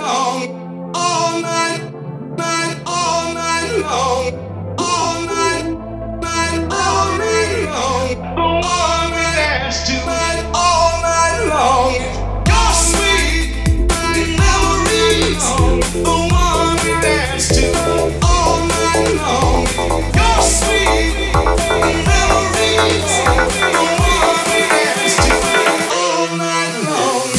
long, all night, all night long, all night, all night long. The one we dance to all night long. Your sweet memories, the one we dance to all night long. Your sweet memories, the one we dance to all night long.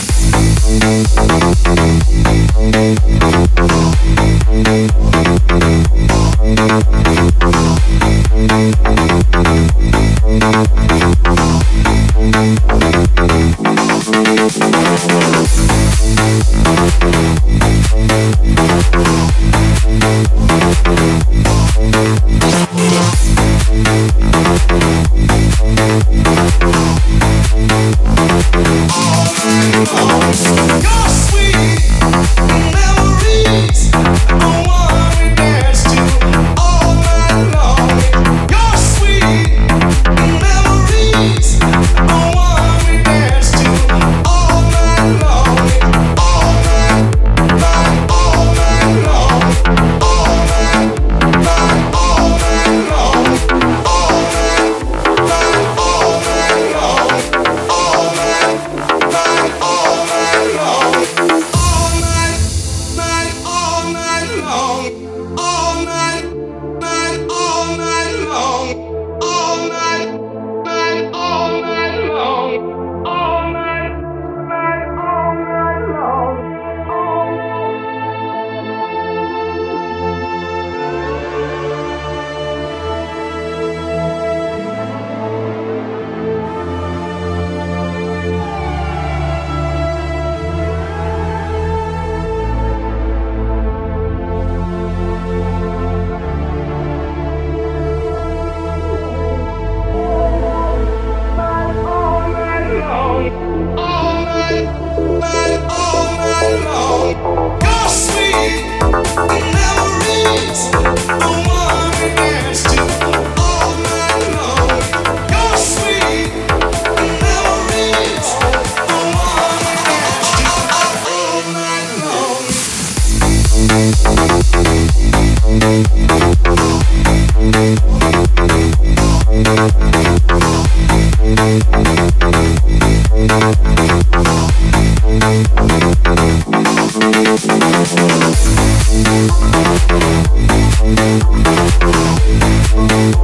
Your sweet memories, the one we dance to all night long. Your sweet memories, the one we dance to all night long. All night, all night long. All night, all night long. All night, all night long. All night, all night long. All night, all night long. All night, all night long. All night, all night long. All night, all night long. All night, all night long. Your sweet memories, the one we dance to all night long. Your sweet memories, the one we dance to all night long.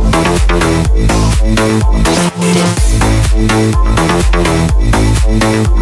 Thank you.